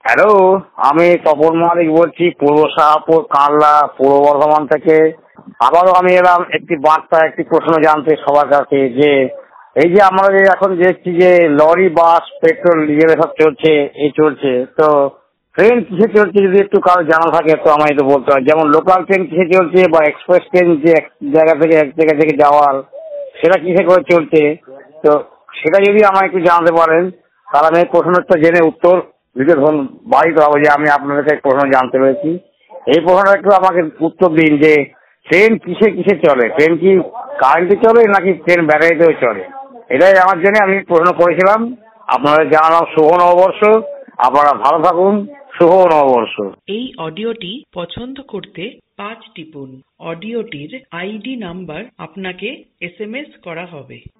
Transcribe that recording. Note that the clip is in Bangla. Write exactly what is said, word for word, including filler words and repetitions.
হ্যালো, আমি তপন মালিক বলছি, পূর্ব শাহপুর কানলা পূর্ব বর্ধমান থেকে। আবারও আমি এলাম একটি বার্তা, একটি প্রশ্ন জানতে সবার কাছে, যে এই যে আমরা যে এখন দেখছি যে লরি, বাস, পেট্রোল, ডিজেল এসব চলছে, এই চলছে, তো ট্রেন কিসে চলছে যদি একটু কারো জানা থাকে তো আমায় একটু বলতে হয়। যেমন লোকাল ট্রেন কিসে চলছে, বা এক্সপ্রেস ট্রেন যে এক জায়গা থেকে এক জায়গা থেকে যাওয়ার, সেটা কিসে করে চলছে, তো সেটা যদি আমায় একটু জানাতে পারেন তাহলে আমি এই প্রশ্নটা জেনে উত্তর দিতে ধন বাড়িতে হবে যে আমি আপনাদের কাছে প্রশ্ন জানতে পেরেছি। এই প্রশ্নটা একটু আমাকে উত্তর দিন যে ট্রেন কিসে কিসে চলে, ট্রেন কি কারেন্টে চলে নাকি ট্রেন ব্যাটারিতেও চলে, এটাই আমার জন্য আমি প্রশ্ন করেছিলাম। আপনাদের জানালাম শুভ নববর্ষ, আপনারা ভালো থাকুন, শুভ নববর্ষ। এই অডিওটি পছন্দ করতে পাঁচ টিপুন। অডিওটির আইডি নাম্বার আপনাকে এস এম এস করা হবে।